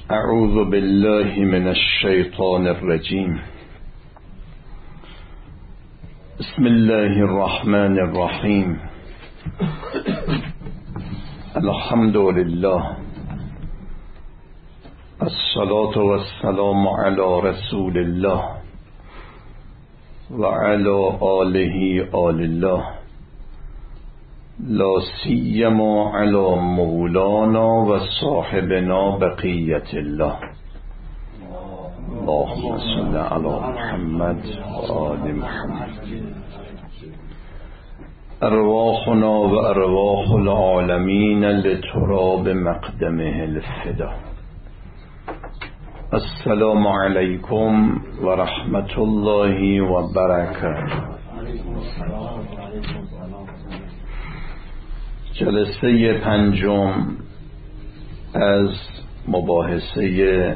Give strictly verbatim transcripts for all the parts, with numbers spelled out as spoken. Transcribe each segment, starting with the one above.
اعوذ بالله من الشیطان الرجیم. بسم الله الرحمن الرحیم. الحمد لله، الصلاة والسلام على رسول الله و علی آله آل الله، لا سیما علی مولانا و صاحبنا بقیت الله. اللهم صل علی محمد و آل محمد. ارواحنا و ارواح العالمین لتراب مقدمه الفدا. السلام علیکم و رحمت الله و برکاته. جلسه پنجم از مباحثه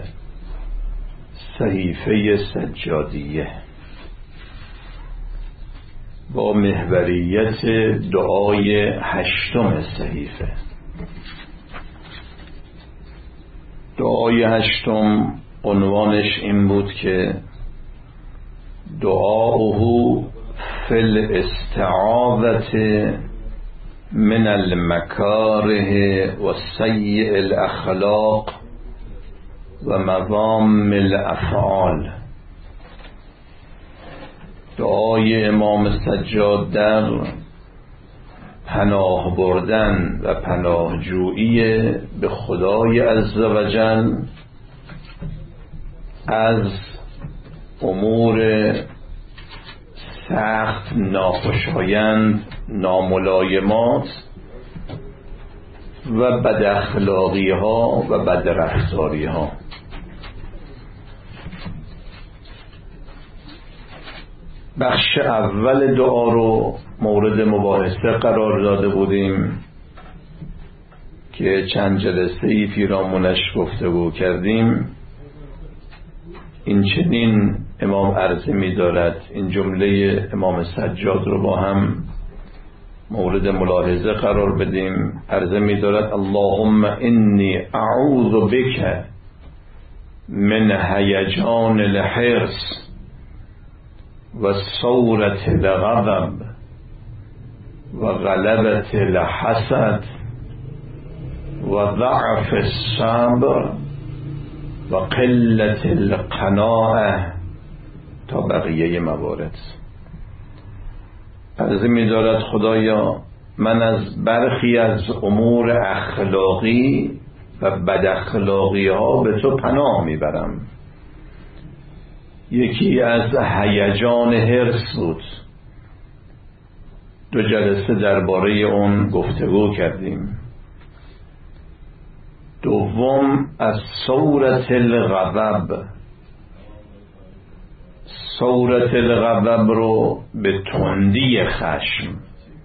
صحیفه سجادیه با محوریت دعای هشتم صحیفه. دعای هشتم عنوانش این بود که دعاؤه فی الاستعاذة من المکاره و سیء الاخلاق و مذام الافعال. دعای امام سجاد در پناه بردن و پناهجویی به خدای عزوجل از امور سخت ناخوشایند، ناملایمات و بد اخلاقی ها و بد رفتاری ها. بخش اول دعا رو مورد مباحثه قرار داده بودیم که چند جلسه ای پیرامونش گفتگو کردیم. این چنین امام عرضه می دارد، این جمله امام سجاد رو با هم مورد ملاحظه قرار بدیم. عرضه می دارد اللهم انی اعوذ بک من هیجان الحرص و ثورة الغضب و غلبة الحسد و ضعف الصبر و قلت القناعه تا بقیه موارد. عرضه می دارد خدایا من از برخی از امور اخلاقی و بد اخلاقی ها به تو پناه می برم. یکی از هیجان حرص بود، دو جلسه درباره اون گفتگو کردیم. دوم از ثورة الغضب. ثورة الغضب رو به تندی خشم،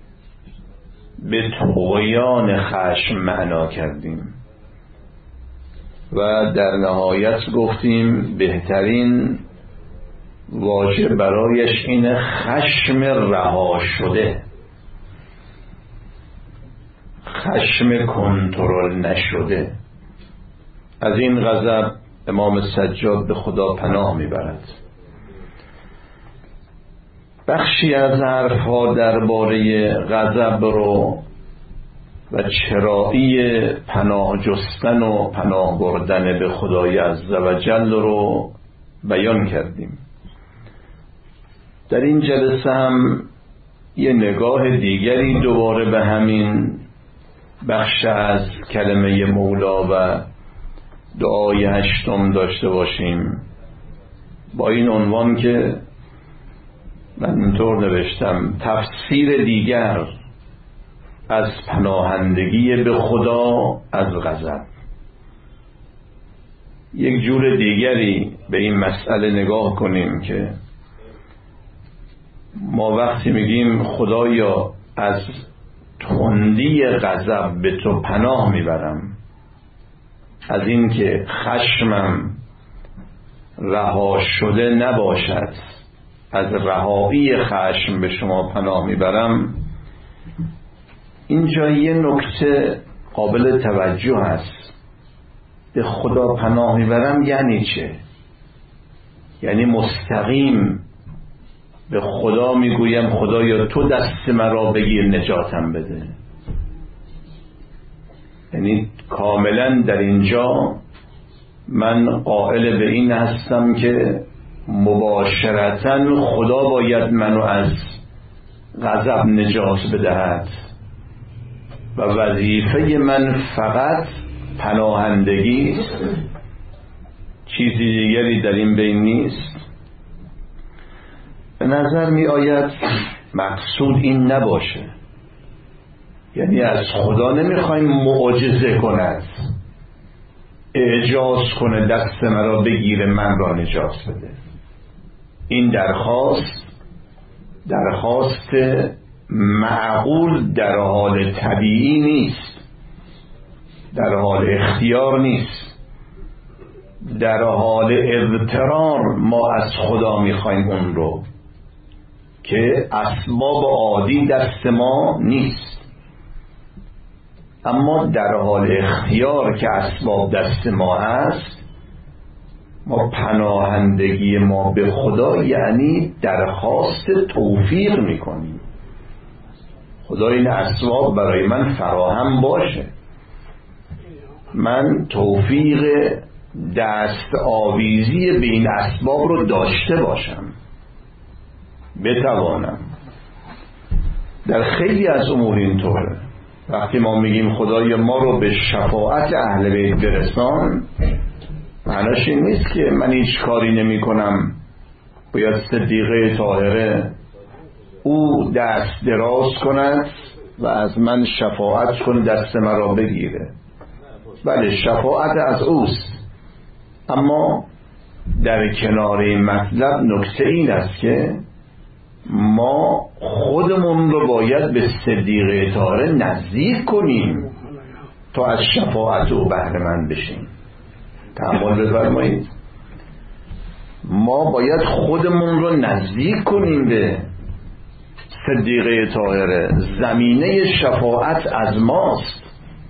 به طغیان خشم معنا کردیم و در نهایت گفتیم بهترین واژه برایش اینه خشم رها شده، خشم کنترل نشده. از این غضب امام سجاد به خدا پناه میبرد. بخشی از حرفها درباره غضب رو و چرایی پناه جستن و پناه بردن به خدای عزوجل رو بیان کردیم. در این جلسه هم یه نگاه دیگری دوباره به همین بخش از کلمه مولا و دعای هشتم داشته باشیم، با این عنوان که من اینطور نوشتم: تفسیر دیگر از پناهندگی به خدا از غضب. یک جور دیگری به این مسئله نگاه کنیم که ما وقتی میگیم خدایا از تندی غضب به تو پناه میبرم، از این که خشمم رها شده نباشد، از رهایی خشم به شما پناه میبرم، اینجا یه نکته قابل توجه است. به خدا پناه میبرم یعنی چه؟ یعنی مستقیم به خدا میگویم خدایا تو دست مرا بگیر نجاتم بده. یعنی کاملا در اینجا من قائل به این هستم که مباشرتاً خدا باید منو از غضب نجات بدهد و وظیفه من فقط پناهندگی، چیزی دیگری در این بین نیست. به نظر می آید مقصود این نباشه، یعنی از خدا نمیخوایم معجزه کند، اعجاز کنه دست مرا بگیره من را نجات بده. این درخواست درخواست معقول در حال طبیعی نیست، در حال اختیار نیست، در حال اضطرار ما از خدا میخوایم اون رو که اسباب عادی دست ما نیست. اما در حال اختیار که اسباب دست ما هست، ما پناهندگی ما به خدا یعنی درخواست توفیق میکنیم. خدا این اسباب برای من فراهم باشه، من توفیق دست آویزی به این اسباب رو داشته باشم، بتوانم. در خیلی از امور اینطوره. وقتی ما میگیم خدای ما رو به شفاعت اهل بیت برسان، معناش این نیست که من هیچ کاری نمی کنم، باید صدیقه طاهره او دست دراز کند و از من شفاعت کنه، دست مرا بگیره. بله شفاعت از اوست، اما در کنار این مطلب نکته این است که ما خودمون رو باید به صدیقه طاهره نزدیک کنیم تا از شفاعت او بهره مند بشیم. تأمل بفرمایید، ما باید خودمون رو نزدیک کنیم به صدیقه طاهره، زمینه شفاعت از ماست،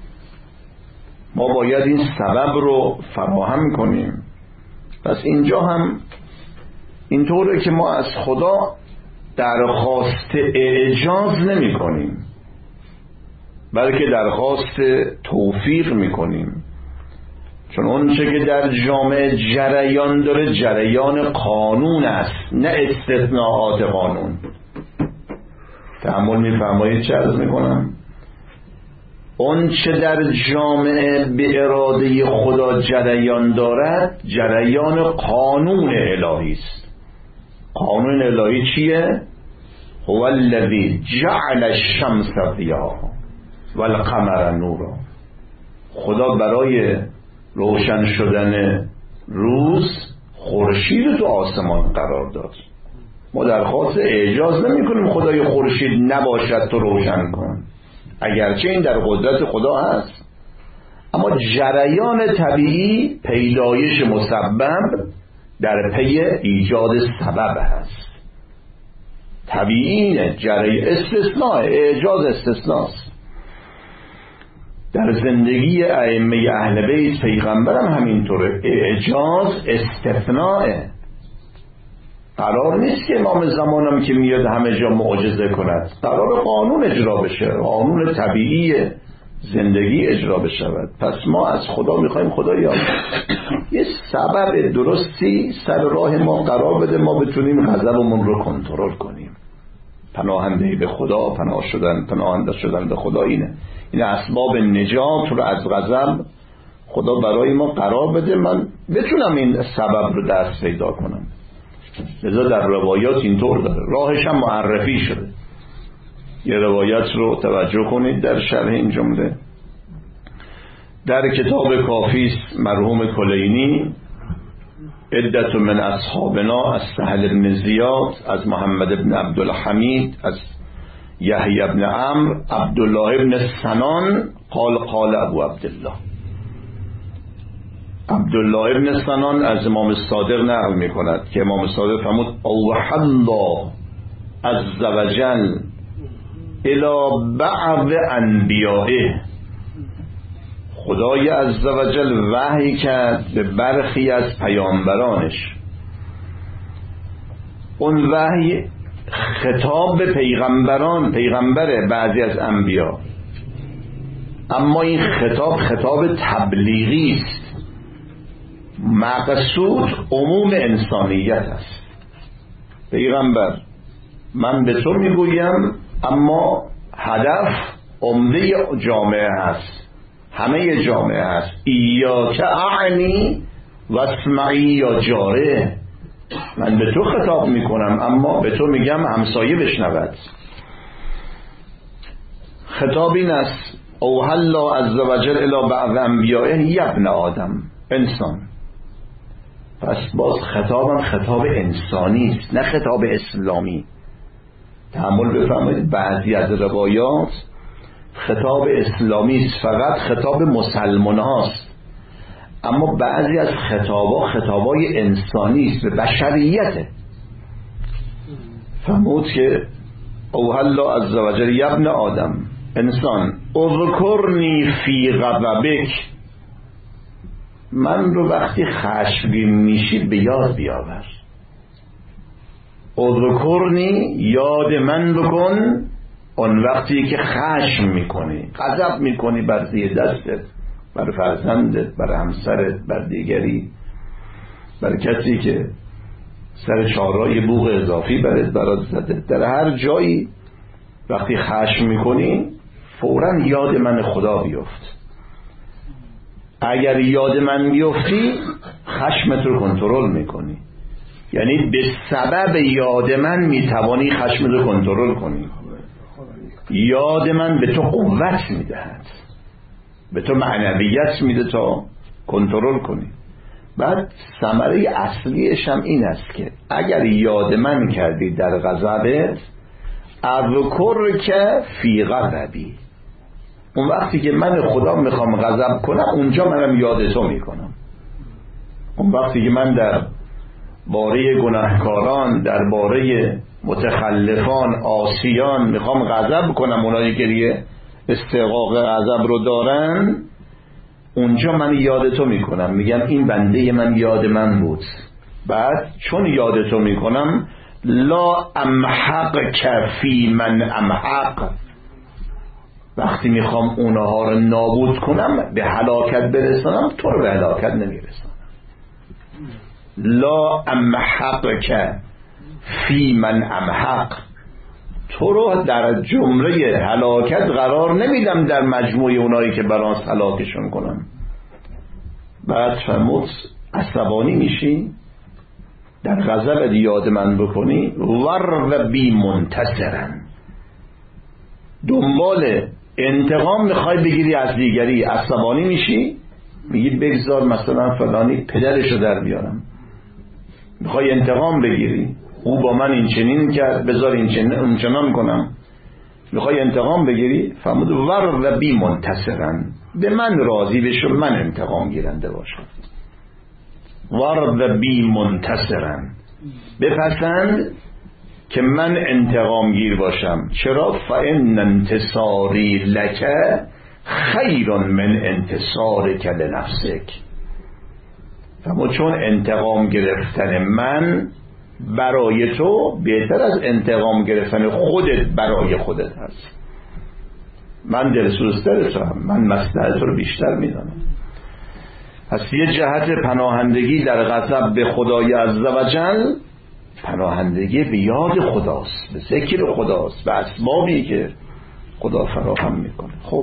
ما باید این سبب رو فراهم کنیم. پس اینجا هم اینطوره که ما از خدا درخواست اعجاز نمی کنیم، بلکه درخواست توفیق می کنیم، چون اون چه که در جامعه جریان داره جریان قانون است، نه استثناءات قانون. تأمل می فرمایید چه عرض می کنم؟ اون چه در جامعه به اراده خدا جریان دارد جریان قانون الهی است. قانون الهی چیه؟ هو الذی جعل الشمس ضیاء والقمر نورا. خدا برای روشن شدن روز خورشید تو آسمان قرار داد. ما درخواست اعجاز نمی کنیم خدای خورشید نباشد تو روشن کن، اگرچه این در قدرت خدا هست، اما جریان طبیعی پیدایش مسبب در پی ایجاد سبب هست. طبیعی جری استثناء، اعجاز استثناست. در زندگی ائمه اهل بیت پیغمبرم همینطوره، اعجاز استثناء. قرار نیست که امام زمانم که میاد همه جا معجزه کند، قرار قانون اجرا بشه، قانون طبیعی زندگی اجرا بشود. پس ما از خدا میخوایم خدایا یه سبب درستی سر راه ما قرار بده، ما بتونیم غضبمون رو کنترل کنیم. پناهندگی به خدا، پناه شدن، پناهنده شدن به خدا، اینه این اسباب نجات رو از غضب خدا برای ما قرار بده، من بتونم این سبب رو دست پیدا کنم. لذا در روایات اینطور داره، راهش هم معرفی شده. یه روایت رو توجه کنید در شرح این جمله در کتاب کافی مرحوم کلینی، عدت من اصحابنا از سهل بن زیاد، از محمد بن عبدالحمید، از یحیی بن عمرو، عبدالله بن سنان قال قال ابو عبدالله. عبدالله ابن سنان از امام صادق نقل می کند که امام صادق فرمود اوحى الله عز وجل الى بعض انبیائه، خدای عزوجل وحی کرد به برخی از پیامبرانش. اون وحی خطاب به پیغمبران، پیغمبر بعضی از انبیا، اما این خطاب خطاب تبلیغی است. مقصود عموم انسانیت است. پیغمبر من به تو میگویم، اما هدف عمده جامعه هست، همه جامعه هست. ایاک اعنی و اسمعی یا جاره، من به تو خطاب میکنم اما به تو میگم همسایه بشنود. خطاب این است: اوحی الله عزوجل الی بعض انبیائه یبن آدم، انسان. پس باز خطابم خطاب انسانی است، نه خطاب اسلامی. تأمل بفرمایید، بعضی از روایات خطاب اسلامی است، فقط خطاب مسلمان هاست، اما بعضی از خطابا خطابای انسانی است، به بشریته. فرمود که اوحی الله عزوجل یبن آدم، انسان، اذکرنی فی غضبک، من رو وقتی خشمگین میشی به یاد بیاور. اذکرنی، یاد من بکن اون وقتی که خشم میکنی، غضب میکنی بر زیر دستت، بر فرزندت، بر همسرت، بر دیگری، بر کسی که سر چهارراه بوق اضافی برات برات زده. در هر جایی وقتی خشم میکنی فوراً یاد من خدا بیفت. اگر یاد من بیفتی خشمت رو کنترل میکنی، یعنی به سبب یاد من میتوانی خشمت رو کنترل کنی. یاد من به تو قوت میدهد، به تو معنویت میده تا کنترل کنی. بعد ثمره اصلیش هم این است که اگر یاد من کردی در غضبت، اذکر که فی غضبی، اون وقتی که من خدا میخوام غضب کنم اونجا منم یاد تو میکنم. اون وقتی که من در باره گناهکاران، در باره متخلفان، عاصیان میخوام غضب کنم، اونایی که استحقاق غضب رو دارن، اونجا من یاد تو میکنم، میگم این بنده من یاد من بود. بعد چون یاد تو میکنم، لا امحق کفی من امحق، وقتی میخوام اونها رو نابود کنم، به هلاکت برسانم، تو رو به هلاکت نمیرسانم. لا امحق کفی من امحق، تو رو در جمله هلاکت قرار نمیدم، در مجموعه اونایی که براس هلاکشون کنم. بعد فرمود عصبانی میشی، در غضب یاد من بکنی، ور و بی منتصرن، دنبال انتقام میخوای بگیری از دیگری، عصبانی میشی، میگی بگذار مثلا فلانی پدرشو در بیارم، میخوای انتقام بگیری، او با من این چنین کرد بذار این چنین اون چنان کنم، میخوای انتقام بگیری. فرمود ور و بی منتصرن، به من راضی بشو، من انتقام گیرنده باشم. ور و بی منتصرن، بپسند که من انتقام گیر باشم. چرا؟ فان انتصاری لک خیر من انتصارک لنفسک، فرمود چون انتقام گرفتن من برای تو بهتر از انتقام گرفتن خودت برای خودت هست. من دلسوزتر تو هم، من مصلحت رو بیشتر میدانم. پس یه جهت پناهندگی در غضب به خدای عزوجل، پناهندگی به یاد خداست، به ذکر خداست، به اسبابی که خدا فراهم میکنه. خب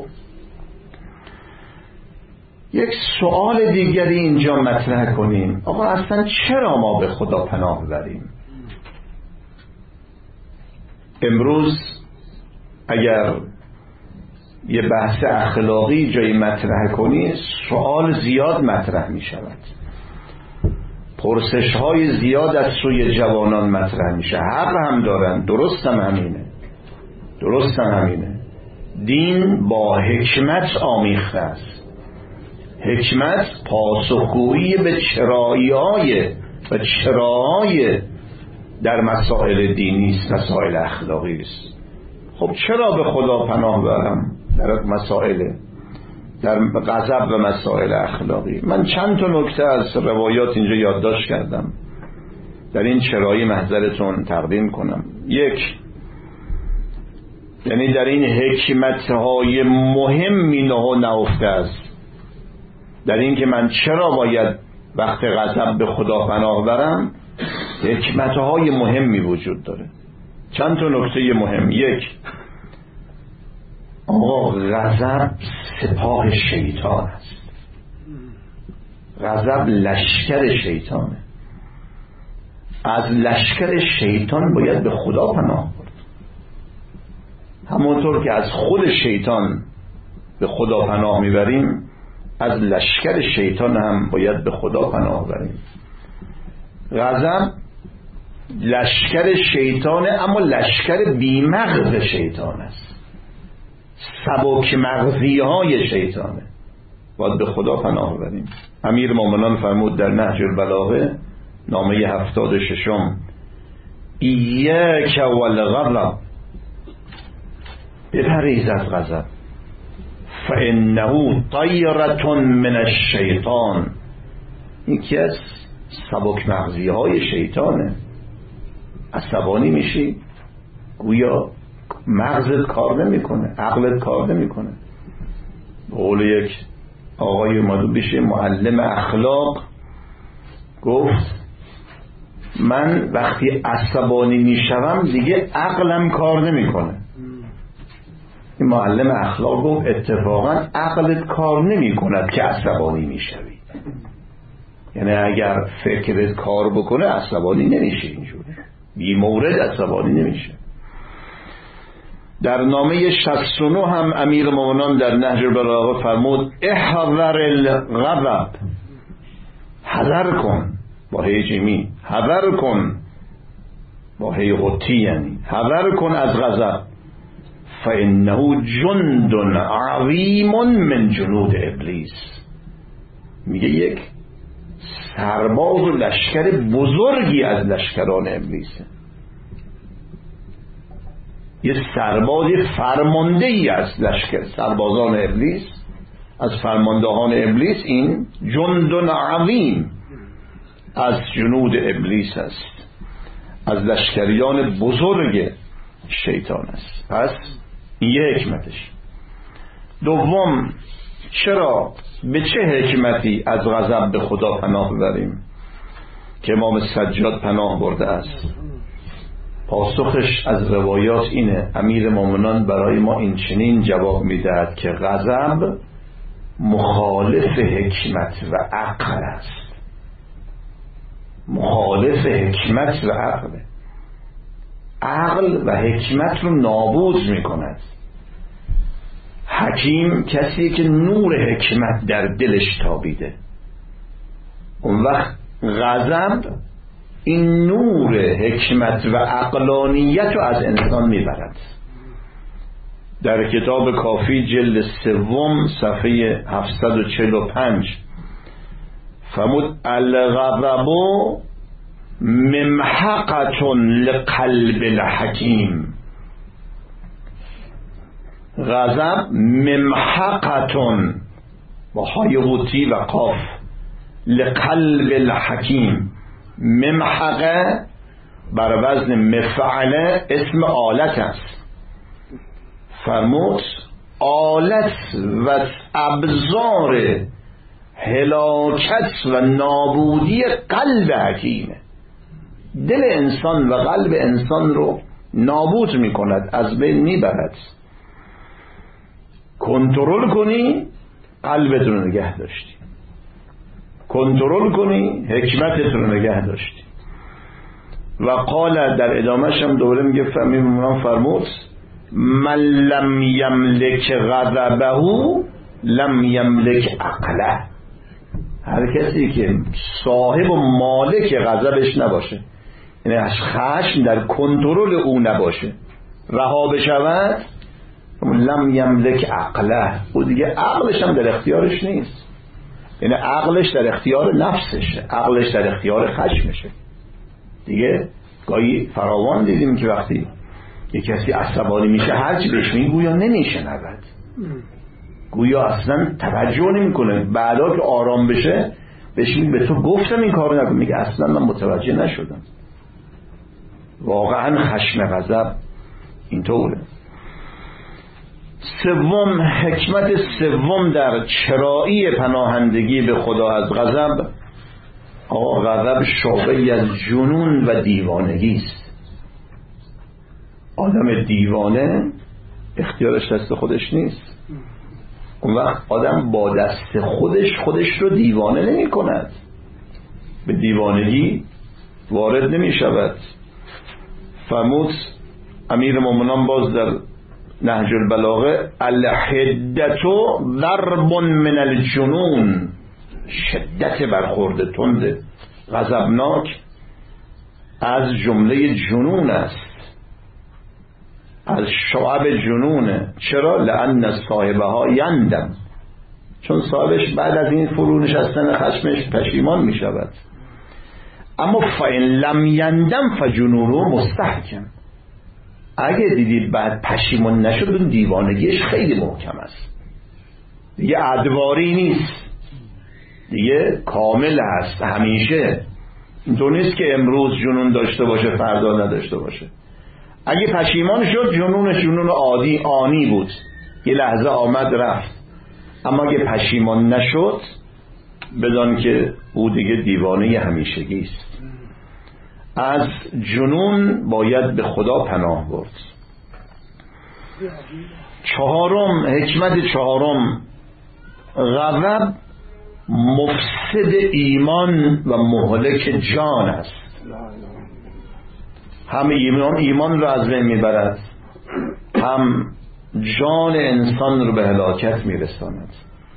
یک سوال دیگری اینجا مطرح کنیم، آقا اصلا چرا ما به خدا پناه بریم؟ امروز اگر یه بحث اخلاقی جایی مطرح کنی، سوال زیاد مطرح می شود، پرسش های زیاد از سوی جوانان مطرح میشه. حق هم دارن، درست هم همینه، درست هم همینه. دین با حکمت آمیخته است. حکمت پاسخگویی به چرایی‌های و چراهای در مسائل دینی است، مسائل اخلاقی است. خب چرا به خدا پناه برم در مسائل در غضب و مسائل اخلاقی. من چند تا نکته از روایات اینجا یادداشت کردم، در این چرایی محضرتون تقدیم کنم. یک، یعنی در این حکمت‌های مهمی نه نهفته است، در این که من چرا باید وقت غضب به خدا پناه برم، حکمت‌های مهمی وجود داره. چند تا نکته مهم. یک، آقا غضب سپاه شیطان است، غضب لشکر شیطانه، از لشکر شیطان باید به خدا پناه برد. همونطور که از خود شیطان به خدا پناه میبریم، از لشکر شیطان هم باید به خدا پناه بریم. غضب لشکر شیطانه، اما لشکر بیمغز شیطان است، سبک مغزی های شیطانه، باید به خدا پناه بریم. امیر مومنان فرمود در نهج البلاغه نامه هفتاد و ششم: ایاک والغضب، بپریز از غضب، فانه طیرة من الشیطان، یکی از سبک مغزی های شیطانه. عصبانی میشی گویا مغزت کار نمیکنه، عقلت کار نمیکنه. به قول یک آقای اومد بشه معلم اخلاق، گفت من وقتی عصبانی میشوم دیگه عقلم کار نمیکنه. این معلم اخلاق گفت اتفاقا عقلت کار نمیکند که عصبانی میشوی، یعنی اگر فکرت کار بکنه عصبانی نمیشه، اینجوری بی مورد عصبانی نمیشه. در نامه شصت و نه هم امیر مومنان در نهج البلاغه فرمود: احذر الغضب، حذر کن، با هی جیمی، حذر کن، با هی غتی، یعنی حذر کن از غضب، فانه جند عظیم من جنود ابلیس. میگه یک سرباز و لشکر بزرگی از لشکران ابلیسه، یه سرباز فرمانده ای از لشکر سربازان ابلیس، از فرماندهان ابلیس. این جند عظیم از جنود ابلیس است، از لشکریان بزرگ شیطان است. پس این یه حکمتش. دوم، چرا به چه حکمتی از غضب به خدا پناه ببریم که امام سجاد پناه برده است؟ پاسخش از روایات اینه: امیر مومنان برای ما این چنین جواب میدهد که غضب مخالف حکمت و عقل است، مخالف حکمت و عقل. عقل و حکمت رو نابود میکند. حکیم کسی که نور حکمت در دلش تابیده. اون وقت غضب این نور حکمت و عقلانیت رو از انسان میبرد. در کتاب کافی جلد سوم صفحه هفتصد و چهل و پنج فرمود: الغضب ممحقة لقلب الحکیم. غضب ممحقة با های قوطی و قاف، لقلب الحکیم. ممحقه بر وزن مفعله اسم آلت است. فرمود آلت و ابزار هلاکت و نابودی قلب حکیمه. دل انسان و قلب انسان رو نابود می کند، از بین می برد. کنترل کنی قلبت رو نگه داشتی، کنترل کنی حکمتت رو نگه داشتی. و قال در ادامهش هم دوباره میگه فهمیم فرمود: من لم یملک غضبه لم یملک عقله. هر کسی که صاحب و مالک غضبش نباشه، یعنی خشم در کنترل او نباشه، رها بشود، لم یملک عقله، او دیگه عقلش هم در اختیارش نیست. یعنی عقلش در اختیار نفسشه، عقلش در اختیار خشمشه. دیگه گاهی فراوان دیدیم که وقتی یک کسی عصبانی میشه هرچی بهش میگویا نمیشنود، گویا اصلا توجه نمیکنه. بعدا که آرام بشه بهش میگه به تو گفتم این کارو نکن، میگه اصلا من متوجه نشدم. واقعا خشم غضب اینطوره. سوم، حکمت سوم در چرایی پناهندگی به خدا از غضب، آقا غضب شعبه‌ای از جنون و دیوانگی است. آدم دیوانه اختیارش دست خودش نیست. اون وقت آدم با دست خودش خودش رو دیوانه نمی کند، به دیوانگی وارد نمی شود. فرمود امیر مومنان باز در نهج البلاغه: الحدتو ضرب من الجنون، شدت برخورد تند غضبناک از جمله جنون است، از شعب جنونه. چرا؟ لأن صاحبها یندم، چون صاحبش بعد از این فرو نشستن خشمش پشیمان می شود. اما فإن لم یندم فجنونه مستحکم، اگه دیدید بعد پشیمان نشد اون دیوانگیش خیلی محکم است، دیگه ادواری نیست، دیگه کامل هست همیشه. اینطور نیست که امروز جنون داشته باشه فردا نداشته باشه. اگه پشیمان شد جنونش جنون عادی آنی بود، یه لحظه آمد رفت. اما اگه پشیمان نشد بدان که او دیگه دیوانه همیشگی است. از جنون باید به خدا پناه برد. چهارم، حکمت چهارم، غضب مفسد ایمان و مهلک جان است. هم ایمان ایمان رو از بین میبرد، هم جان انسان رو به هلاکت میرساند.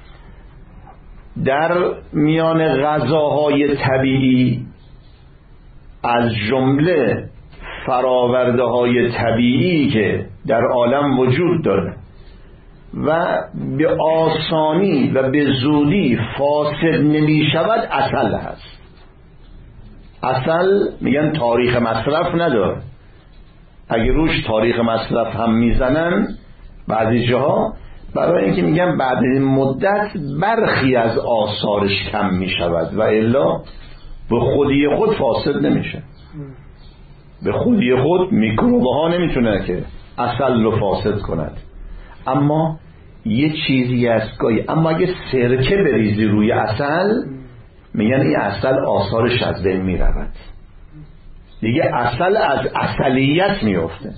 در میان غذاهای طبیعی از جمله فراورده های طبیعی که در عالم وجود داره و به آسانی و به زودی فاسد نمی شود عسل هست. عسل میگن تاریخ مصرف نداره، اگه روش تاریخ مصرف هم میزنن بعضی جاها، برای اینکه میگن بعد این مدت برخی از آثارش کم میشود و الا به خودی خود فاسد نمیشه. به خودی خود میکروبه ها نمیتونه که عسل رو فاسد کند. اما یه چیزی است گاهی، اما اگه سرکه بریزی روی عسل میگن این عسل آثارش از بین میرود، دیگه عسل از عسلیت میفته،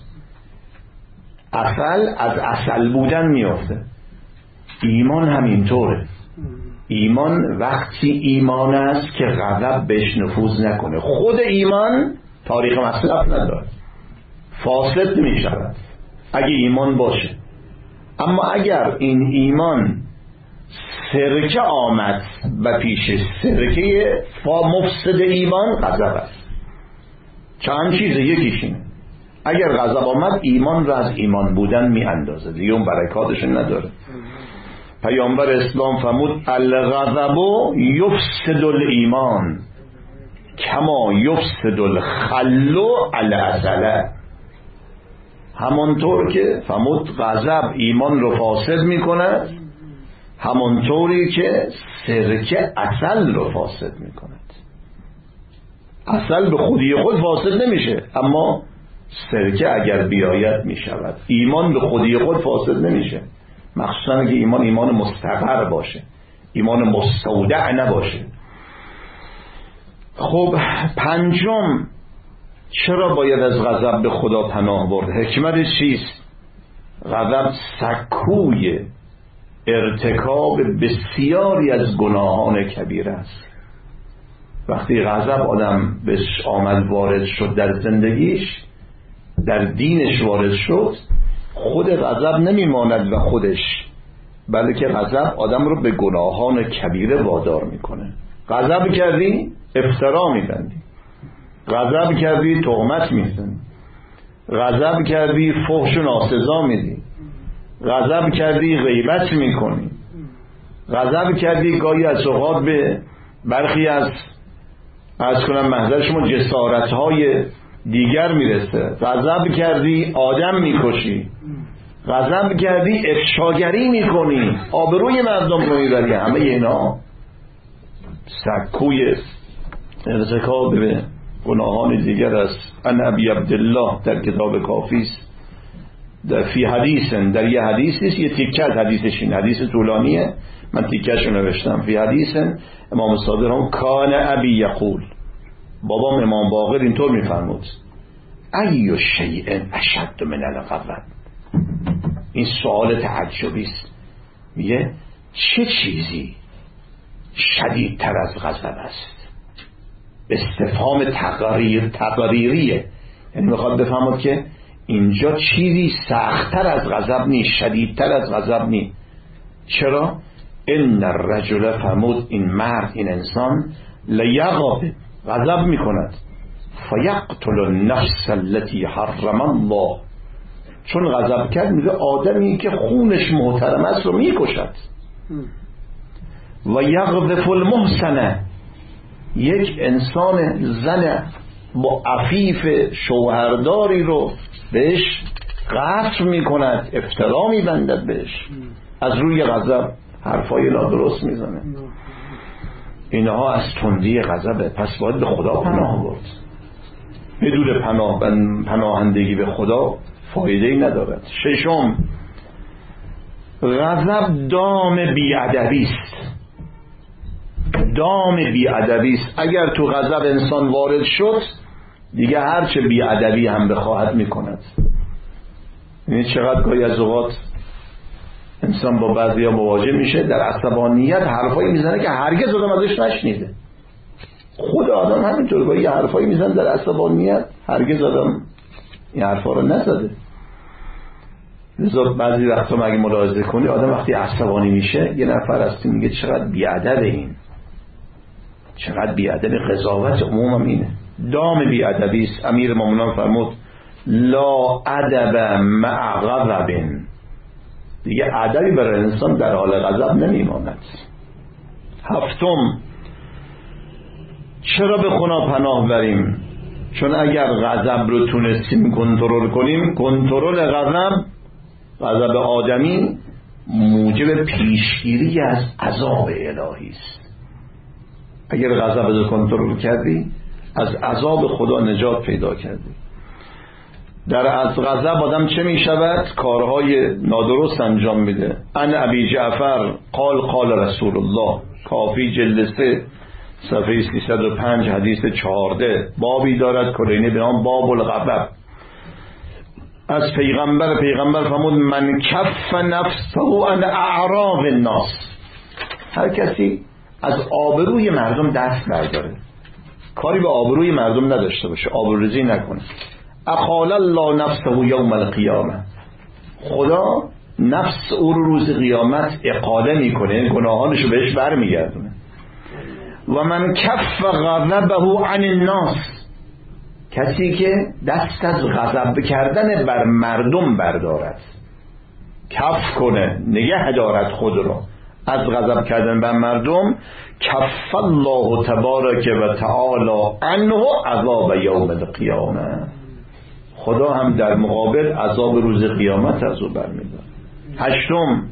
عسل از عسل بودن میفته. ایمان همینطوره. ایمان وقتی ایمان است که غضب بهش نفوذ نکنه. خود ایمان تاریخ مصرف نداره، فاسد نمی شود اگه ایمان باشه. اما اگر این ایمان سرکه آمد و پیش سرکه فا مفسد ایمان غضب است. چند چیزه، یکیش اینه اگر غضب آمد ایمان را از ایمان بودن می اندازه، دیگه اون برکاتش نداره. پیامبر اسلام فرمود الغضب یفسد الایمان کما یفسد الخل العسل. همانطور که فرمود غضب ایمان رو فاسد می کند، همانطوری که سرکه عسل رو فاسد می کند. عسل به خودی خود فاسد نمیشه، اما سرکه اگر بیاید می شود. ایمان به خودی خود فاسد نمیشه، مخصوصا که ایمان ایمان مستقر باشه، ایمان مستودع نباشه. خب پنجم، چرا باید از غضب به خدا پناه برد؟ حکمتش چیست؟ غضب سکوی ارتکاب بسیاری از گناهان کبیره است. وقتی غضب آدم بهش آمد وارد شد در زندگیش، در دینش وارد شد، خود غضب نمیماند و خودش، بلکه غضب آدم رو به گناهان کبیره وادار میکنه. غضب کردی افترا میبندی، غضب کردی تهمت میزنی، غضب کردی فحش و ناسزا میدی، غضب کردی غیبت میکنی، غضب کردی گاهی از اوقات به برخی از از کنم محضر شما جسارت‌های دیگر میرسه، غضب کردی آدم میکشی، غضب کردی افشاگری میکنی، آبروی مردم رو میبری. همه اینا سکوی ارتکاب به گناهان دیگر است. ان ابی عبدالله در کتاب کافی است، در فی حدیث، در یه حدیثی است، یه تیکه از حدیثش، این حدیث طولانیه، من تیکه‌اش رو نوشتم. فی حدیث امام صادق هم کان ابی یقول، بابام امام باقر اینطور میفرمود، ای شیء اشد من الغضب. این سوال تعجبی است، میگه چه چیزی شدیدتر از غضب است؟ استفهام تقریر تقریریه، یعنی میخواد بفهمد که اینجا چیزی سختتر از غضب نیست، شدیدتر از غضب نیست. چرا؟ ان الرجل، فرمود این مرد، این انسان، لیغضب، غضب میکند، فیقتل النفس التي حرم الله، چون غضب کرد میگه آدمی که خونش محترم است رو میکشد. و یقذف المحسنه، یک انسان زن با عفیف شوهرداری رو بهش قتل میکند، افترا میبندد بهش، از روی غضب حرفای نادرست میزنه. اینها از تندی غضبه، پس باید به خدا پناه برد. بدون پناه پناهندگی به خدا فایده‌ای ندارد. ششم، غضب دام بی‌ادبی است. دام بی‌ادبی است. اگر تو غضب انسان وارد شد، دیگه هرچه بی‌ادبی هم بخواهد میکند. یعنی چقدر گاهی از اوقات انسان با بعضیا مواجه میشه، در عصبانیت حرفایی میزنه که هرگز آدم ازش نشنیده. خود آدم همینطور گاهی حرفایی میزنه در عصبانیت، هرگز آدم این حرفا رو نزده. لذا بعضی وقتا مگه ملاحظه کنی آدم وقتی عصبانی میشه، یه نفر هستی میگه چقدر بی‌ادب این، چقدر بی‌ادب. قضاوت عموم اینه، دام بی‌ادبی است. امیر مومنان فرمود لا ادب مع غضب، دیگه ادبی برای انسان در حال غضب نمیماند. هفتم، چرا به خدا پناه بریم؟ چون اگر غضب رو تونستیم کنترل کنیم، کنترل غضب، غضب آدمی موجب پیشگیری از عذاب الهی است. اگر غضب رو کنترل کردی، از عذاب خدا نجات پیدا کردی. در از غضب آدم چه می شود؟ کارهای نادرست انجام میده. ان ابی جعفر قال قال رسول الله، کافی جلد سه صفحه سیصد و پنج حدیث چهارده، بابی دارد کلینی به نام باب الغضب. از پیغمبر پیغمبر فرمود من کف نفسه عن اعراض الناس، هر کسی از آبروی مردم دست برداره، کاری به آبروی مردم نداشته باشه، آبروریزی نکنه. اخال الله نفسه یوم القیامه، خدا نفس او رو روز قیامت اقاله میکنه، گناهانشو بهش برمیگردونه. و من کف غضبه عن الناس، کسی که دست از غضب کردن بر مردم بردارد، کف کنه، نگه دارد خود رو از غضب کردن بر مردم، کف الله تبارک و تعالی عنه عذاب یوم القیامه، خدا هم در مقابل عذاب روز قیامت از او برمی‌دارد. هشتم،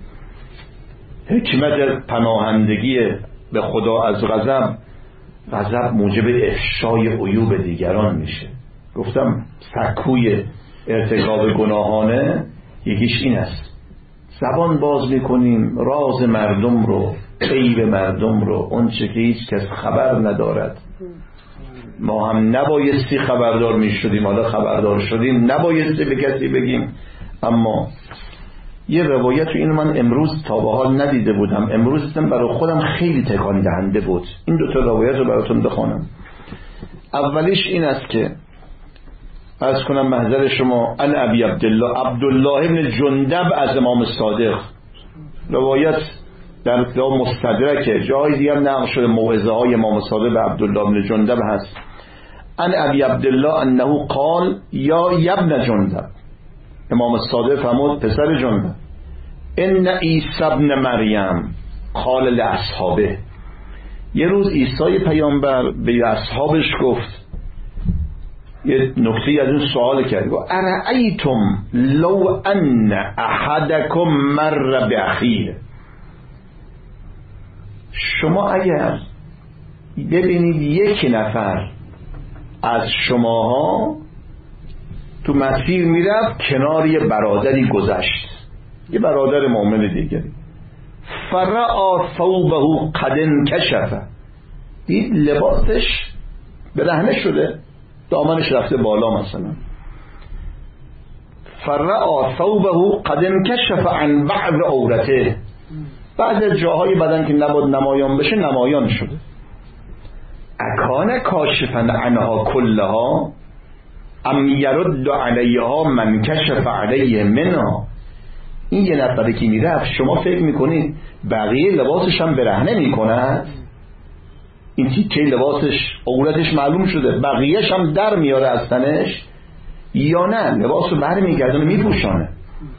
حکمت پناهندگی به خدا از غضب، غضب موجب افشای عیوب دیگران میشه. گفتم سکوی ارتکاب گناهانه یکیش این است، زبان باز میکنیم راز مردم رو، عیب مردم رو، اون چه که هیچ کس خبر ندارد. ما هم نبایستی خبردار میشدیم، حالا خبردار شدیم، نبایستی به کسی بگیم. اما یه روایت رو اینو من امروز تا به حال ندیده بودم، امروز دیدم برای خودم خیلی تکان دهنده بود. این دو تا روایت رو براتون بخونم. اولیش این است که عرض کنم محضر شما، ان ابی عبدالله عبدالله ابن جندب از امام صادق، روایت در کتاب مستدرک، جای دیگه نقل شده، موعظه های امام صادق به عبدالله ابن جندب هست. ان ابی عبدالله انه قال یا ابن جندب، امام صادق فرمود پسر جندب، ان عیسی ابن مریم قال لاصحابه، یه روز عیسی پیامبر به اصحابش گفت یه نکته از این سوال کرد، ارأیتم لو ان احدکم مر باخیه، شما اگر ببینید یک نفر از شماها تو مسیر میرفت کنار یه برادری گذشت، یه برادر مؤمن دیگری، فرعا ثوبه قد انکشف، دید لباسش برهنه شده، دامنش رفته بالا مثلا، فرعا ثوبه قد انکشف عن بعض عورته، بعض جاهای بدن که نباید نمایان بشه نمایان شده، اکان کاشفا عنها کلها ام یرد علیها من کشف علیه منها، این یه نفره که میرفت شما فکر میکنید بقیه لباسش هم برهنه میکند؟ این تیکه لباسش عورتش معلوم شده بقیهش هم در میاره از تنش، یا نه لباس رو بر میگردونه میپوشانه؟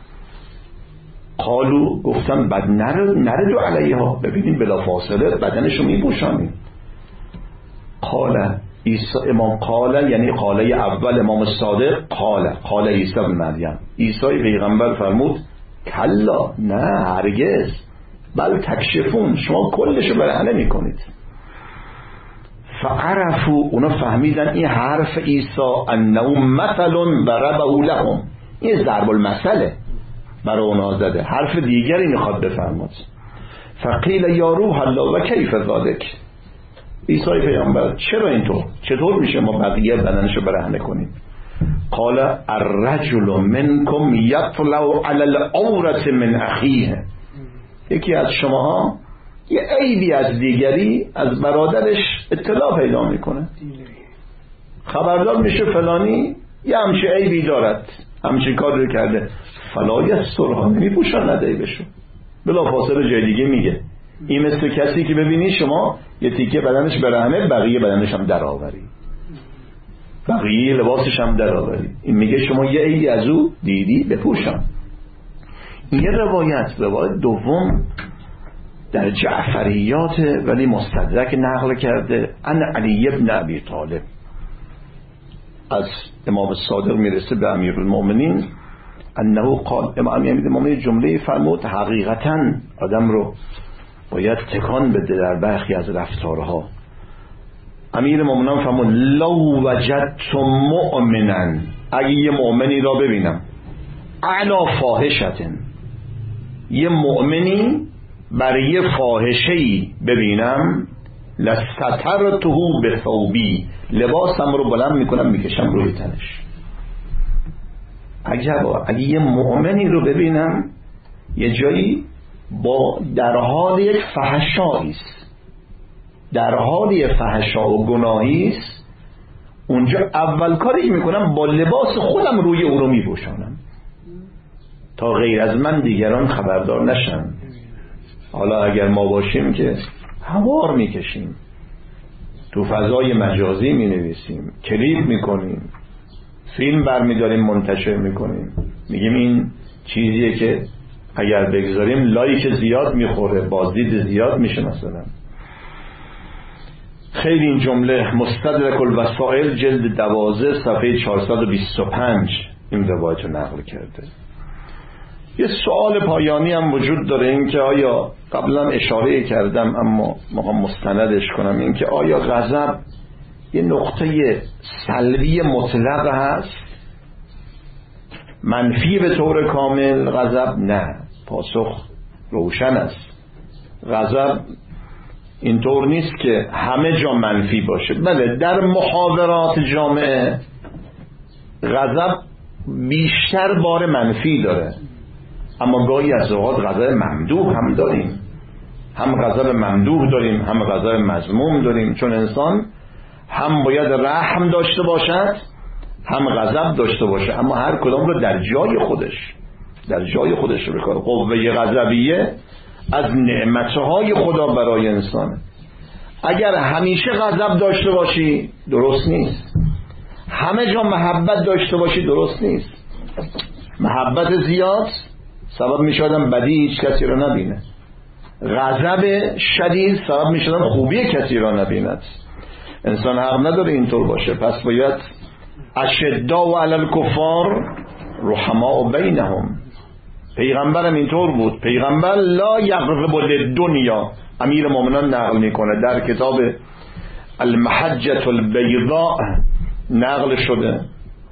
قالو گفتن بعد نرد نرد علیها، ببینید بلا فاصله بدنش رو میپوشانید. قال عیسی، امام قال یعنی قاله اول امام صادق، قال قال عیسی بن مریم، عیسی پیغمبر فرمود کلا، نه هرگز، بل تکشفون، شما کلشو برهنه میکنید. فعرفو، اونا فهمیدن این حرف عیسی انه مثل ضربه لهم، این ضرب المثله برای اونا زده، حرف دیگری میخواد بفرماد. فقیل یا روح الله و کیف ذالک، عیسی پیامبر چرا اینطور، چطور میشه ما بقیه بدنشو برهنه کنیم؟ قال الرجل منکم یطلع علی العورة من اخیه، یکی از شماها یه عیبی از دیگری از برادرش اطلاع پیدا میکنه، خبردار میشه فلانی یه همچه عیبی دارد، همچه کار رو کرده، فلا یسترها، نمیپوشن ندهی بشو، بلا فاصله جای دیگه میگه. این مثل کسی که ببینی شما یه تیکه بدنش برهنه بقیه بدنش هم در آوری، بقیه لباسش هم در آوری، این میگه شما یه عیبی از او دیدی بپوشن. این یه روایت. روایت دوم در جعفریات ولی مستدرک نقل کرده، ان علی ابن ابی طالب، از امام صادق میرسه به امیرالمومنین انه قال، امام امیرالمومنین جمله فرمود حقیقتا آدم رو باید تکان بده در برخی از رفتارها. امیر مومنان فرمود لو وجدتم مؤمنا، اگه یه مؤمنی را ببینم علا فاحشتن، یه مؤمنی برای یه فاحشه‌ای ببینم، لستترته بثوبی، لباسم رو بلند میکنم میکشم روی تنش. عجبا، اگه یه مؤمنی رو ببینم یه جایی با در حال یک فحشایی است، در حال یک فحشا و گناهی است، اونجا اول کاری که میکنم با لباس خودم روی او رو میپوشانم تا غیر از من دیگران خبردار نشن. حالا اگر ما باشیم که هوار میکشیم، تو فضای مجازی مینویسیم، کلیپ میکنیم، فیلم برمیداریم منتشر میکنیم، میگیم این چیزیه که اگر بگذاریم لایک زیاد میخوره، بازدید زیاد میشه مثلا. خیلی این جمله مستدرک الوسائل جلد دوازده صفحه چهارصد و بیست و پنج این روایت رو نقل کرده. یه سوال پایانی هم وجود داره، این که آیا، قبلا اشاره کردم اما میخوام مستندش کنم، این که آیا غضب یه نقطه سلبی مطلق هست، منفی به طور کامل غضب؟ نه، پاسخ روشن است. غضب اینطور نیست که همه جا منفی باشه. بله، در محاورات جامعه غضب بیشتر بار منفی داره، اما گاهی از اوقات غضب ممدوح هم داریم، هم غضب ممدوح داریم هم غضب مذموم داریم، چون انسان هم باید رحم داشته باشد هم غضب داشته باشه، اما هر کدام رو در جای خودش در جای خودش رو بکنه. قوه غضبیه از نعمتهای خدا برای انسان. اگر همیشه غضب داشته باشی درست نیست، همه جا محبت داشته باشی درست نیست. محبت زیاد سبب می شدن بدی هیچ کسی رو نبینه، غضب شدید سبب می شدن خوبی کسی رو نبیند. انسان حق نداره اینطور باشه، پس باید اشداء علی الکفار رحماء بینهم. پیغمبرم اینطور بود. پیغمبر لا یغضب للدنیا، امیر مومنان نقل میکنه در کتاب المحجة البیضاء نقل شده،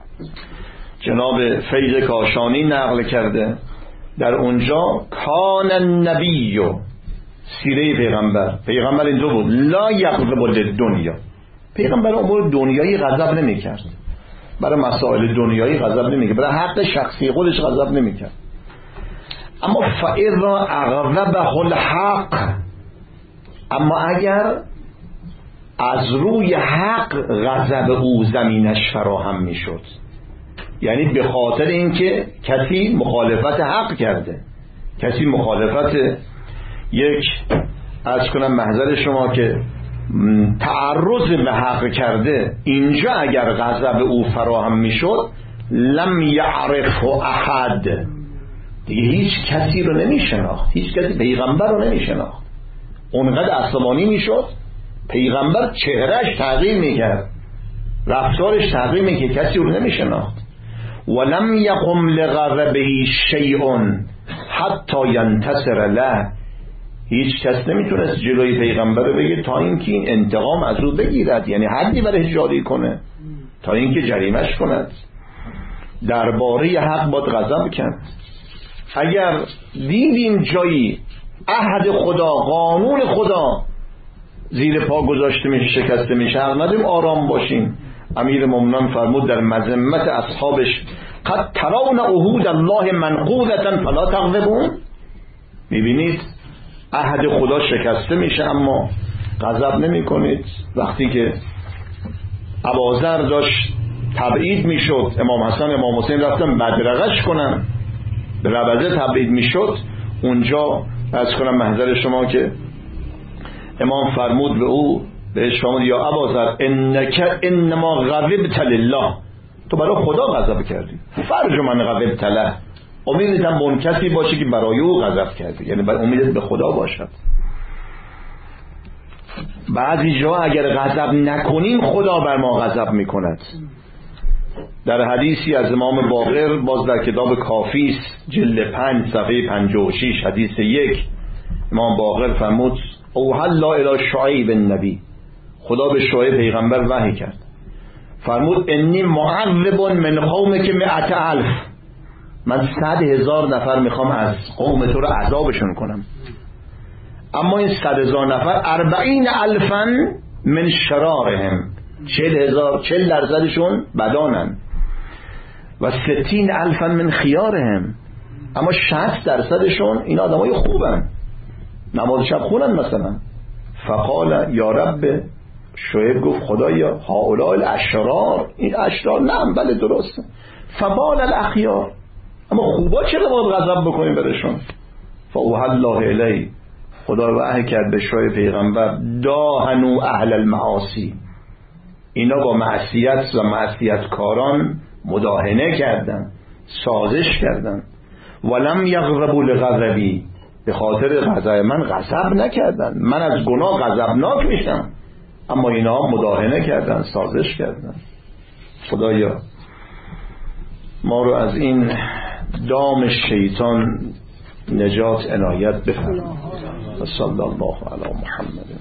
جناب فیض کاشانی نقل کرده در اونجا کان النبی، سیره پیغمبر، پیغمبر اینطور بود لا یغضب للدنیا، پیغمبر امور دنیایی غضب نمیکرد، برای مسائل دنیایی غضب نمیکرد، برای حق شخصی خودش غضب نمیکرد. اما فاذا اغضبه الحق، اما اگر از روی حق غضب او زمینش فراهم میشد، یعنی به خاطر اینکه کسی مخالفت حق کرده، کسی مخالفت یک از کنم محضر شما که تعرض به حق کرده، اینجا اگر غضب او فراهم میشد لم یعرف احد، دیگه هیچ کسی رو نمیشناخت، هیچ کسی پیغمبر رو نمیشناخت، اونقدر عصبانی میشد. پیغمبر چهرهش تغییر میکرد، رفتارش تغییر میکرد، کسی رو نمیشناخت. ولم یقم لغضبه شیء حتی ینتصر له، هیچ کس نمیتونست جلوی پیغمبر رو بگیر تا اینکه این انتقام از او بگیرد، یعنی حدی برای جاری کنه تا اینکه جریمش کند. درباره حق باید غضب کرد. اگر دیدیم جایی عهد خدا، قانون خدا زیر پا گذاشته میشه، شکسته میشه، ندیم آرام باشیم. امیر مومنان فرمود در مذمت اصحابش قد ترون عهود الله منقوضة فلا تغضبون، میبینید عهد خدا شکسته میشه اما غضب نمی کنید. وقتی که ابوذر داشت تبعید میشد، امام حسن امام حسین رفتن بدرقش کنن، به ربضه تبعید میشد، اونجا از کنم محضر شما که امام فرمود به او، بهش فرمود یا ابوذر انک انما غضبت لله، تو برای خدا غضب کردی، فرج من غضبت له، امیدت هم به اون کسی باشه که برای او غضب کردی، یعنی برای امیدت به خدا باشد. بعضی جا اگر غضب نکنیم خدا بر ما غضب میکند. در حدیثی از امام باقر باز در کتاب کافیس جلد پنج صفحه پنجاه و شش حدیث یک، امام باقر فرمود اوحی الله الی شعیب النبی، خدا به شعیب پیغمبر وحی کرد، فرمود انی معذب من قومک مئة الف، من صد هزار نفر میخوام از قوم تو رو عذابشون کنم، اما این صد هزار نفر اربعین الفا من شرارهم، چل هزار چل درصدشون بدانن، و ستین الفا من خیارهم، اما شصت درصدشون این آدمای خوبن، نماز شب خونن مثلا. فقال یا رب، شعیب گفت خدایا هؤلاء الاشرار، این اشرار نه بله درسته، فبال الاخیار، اما خوبا چرا باید غضب بکنیم برشون؟ فاوحی الله الی، خدا وحی کرد به شعیب پیغمبر داهنوا اهل المعاصی، اینا با معصیت و معصیت کاران مداهنه کردن، سازش کردن. ولم یغضبوا لغضبی، به خاطر غضب من غضب نکردن، من از گناه غضبناک میشم، اما اینا مداهنه کردن، سازش کردن. خدایا ما رو از این دام شیطان نجات عنایت بفرما. صلی الله علی محمد.